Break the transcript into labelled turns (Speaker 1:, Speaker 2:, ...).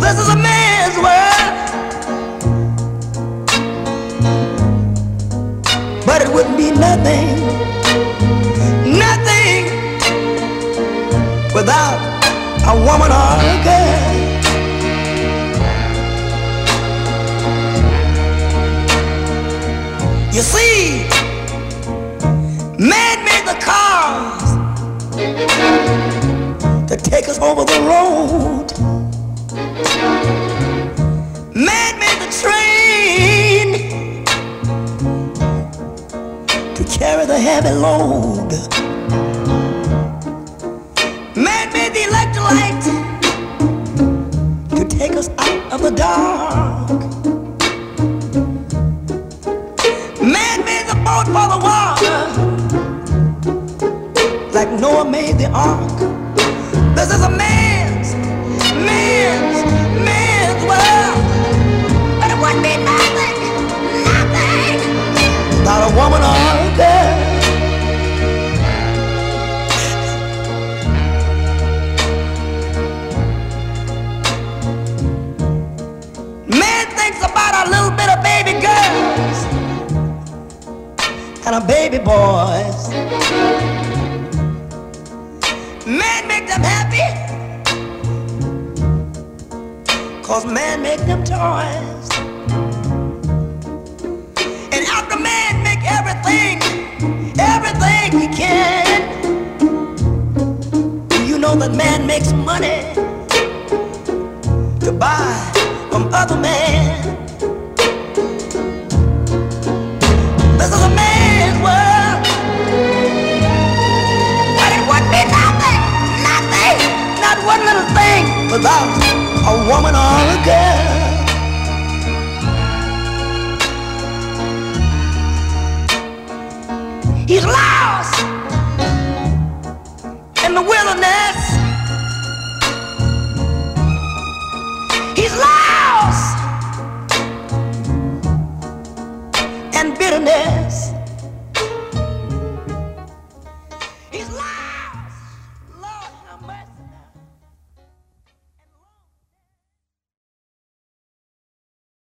Speaker 1: This is a man's world, but it wouldn't be nothing, nothing without a woman or a girl. You see, man made the cars to take us over the road. Man made the train to carry the heavy load. Man made the electric light to take us out of the dark. Man made the boat for the water, like Noah made the ark. This is a man's world, but it wouldn't be nothing, nothing without a woman or a girl. Man thinks about a little bit of baby girls and a baby boys. Man make them happy, 'cause man make them toys. And after man make everything he can, you know that man makes money to buy from other men. This is a man's world, but it wouldn't be nothing, nothing, not one little thing without a woman or a girl. He's lost in the wilderness. He's lost in bitterness.